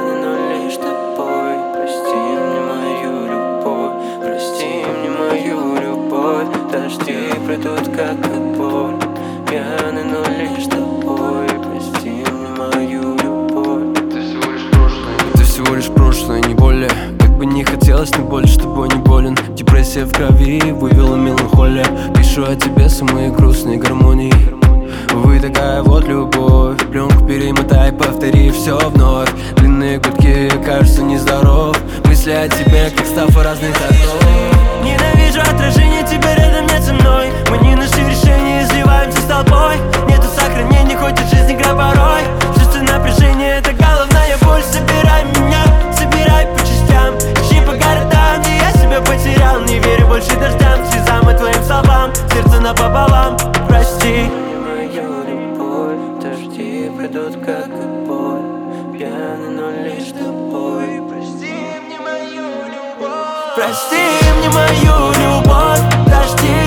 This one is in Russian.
пьяный, но лишь тобой. Прости мне мою любовь, прости мне мою любовь. Дожди придут, как и боль. Пьяный, но лишь тобой. Прости мне мою любовь. Ты всего лишь прошлое, не более. Как бы не хотелось, но боль с тобой не болен. Депрессия в крови вывела меланхолия. Пишу о тебе самые грустные гармонии. Вы такая вот любовь. Пленку перемотай, повтори все вновь. Длинные гудки, кажется нездоров. Мысли о тебе, как стафа разных окнов. Ненавижу отражение, тебя рядом нет со мной. Мы не нашли решение, изливаемся с толпой. Нету сохранения, хоть от жизни граб порой. Чувство напряжения, это головная боль. Собирай меня, собирай по частям. Ищи по городам, где я себя потерял. Не верю больше дождям, слезам и твоим словам. Сердце напополам, прости. Мою любовь, дожди придут, как и боль. Пьяный, но лишь тобой. Прости мне мою любовь. Прости мне мою любовь, дожди